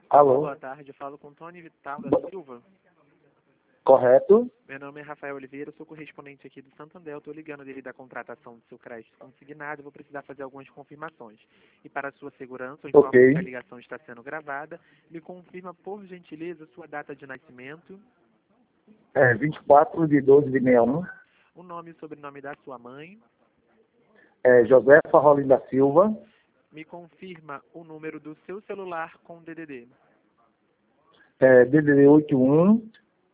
Alô? Boa tarde, eu falo com Tony Vital da Silva. Correto? Meu nome é Rafael Oliveira, eu sou correspondente aqui do Santander. Eu estou ligando devido à contratação do seu crédito consignado. Eu vou precisar fazer algumas confirmações. E para a sua segurança, eu informo que a Ok. ligação está sendo gravada. Me confirma, por gentileza, sua data de nascimento, 24 de 12 de 61. o nome e sobrenome da sua mãe. Josefa Rolim da Silva. Me confirma o número do seu celular com DDD. DDD 81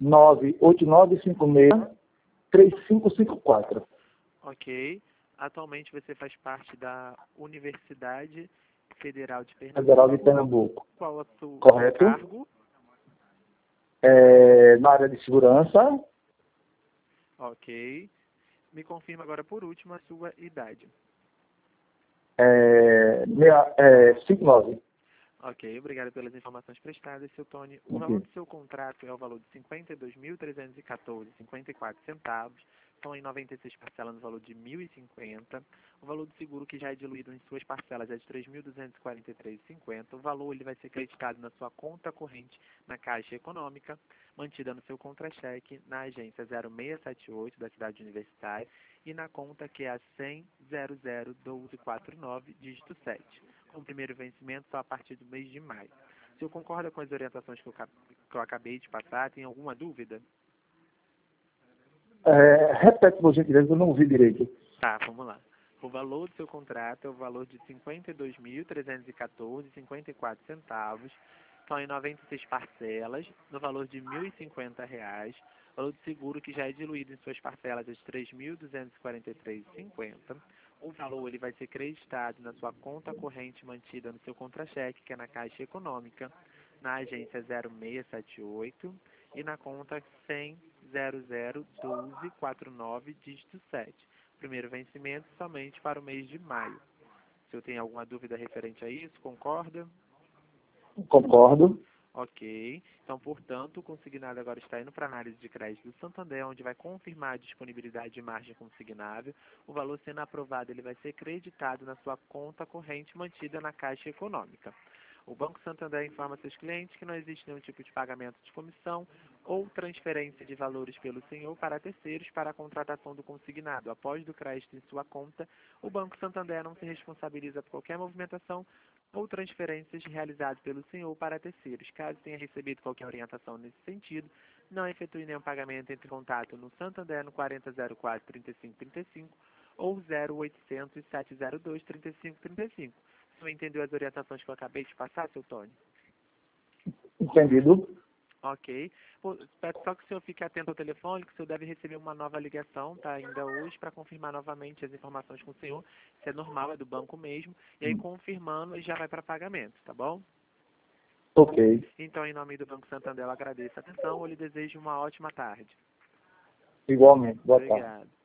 98956 3554. Ok. Atualmente você faz parte da Universidade Federal de Federal de Pernambuco. Pernambuco. Qual é o seu Correto? cargo? Na área de segurança. Ok. Me confirma agora, por último, a sua idade. 59. Ok, obrigado pelas informações prestadas, seu Tony. O valor Ok. do seu contrato é o valor de R$ 52.314,54. São em 96 parcelas no valor de R$ 1.050. O valor do seguro, que já é diluído em suas parcelas, é de R$ 3.243,50. O valor ele vai ser creditado na sua conta corrente na Caixa Econômica, mantida no seu contra-cheque na agência 0678 da cidade universitária e na conta que é a 100.001249, dígito 7. Com o primeiro vencimento só a partir do mês de maio. O senhor concorda com as orientações que eu acabei de passar? Tem alguma dúvida? Repete, por gentileza, eu não ouvi direito. Tá, vamos lá. O valor do seu contrato é o valor de R$ 52.314,54. São em 96 parcelas, no valor de R$ 1.050. O valor do seguro, que já é diluído em suas parcelas, é de R$ 3.243,50. O valor ele vai ser creditado na sua conta corrente mantida no seu contra-cheque, que é na Caixa Econômica, na agência 0678 e na conta 100.001249, dígito 7. Primeiro vencimento somente para o mês de maio. O senhor tem alguma dúvida referente a isso? Concorda? Concordo. Ok. Então, portanto, o consignado agora está indo para a análise de crédito do Santander, onde vai confirmar a disponibilidade de margem consignável. O valor sendo aprovado, ele vai ser creditado na sua conta corrente mantida na Caixa Econômica. O Banco Santander informa seus clientes que não existe nenhum tipo de pagamento de comissão ou transferência de valores pelo senhor para terceiros para a contratação do consignado. Após do crédito em sua conta, o Banco Santander não se responsabiliza por qualquer movimentação ou transferências realizadas pelo senhor para terceiros. Caso tenha recebido qualquer orientação nesse sentido, não efetue nenhum pagamento. Entre em contato no Santander no 4004-3535 ou 0800-702-3535. O senhor entendeu as orientações que eu acabei de passar, seu Tony? Entendido. Ok. Peço só que o senhor fique atento ao telefone, que o senhor deve receber uma nova ligação, tá? Ainda hoje, para confirmar novamente as informações com o senhor. Isso é normal, é do banco mesmo. E aí, confirmando, ele já vai para pagamento, tá bom? Ok. Então, em nome do Banco Santander, eu agradeço a atenção. Eu lhe desejo uma ótima tarde. Igualmente. Boa tarde. Obrigado.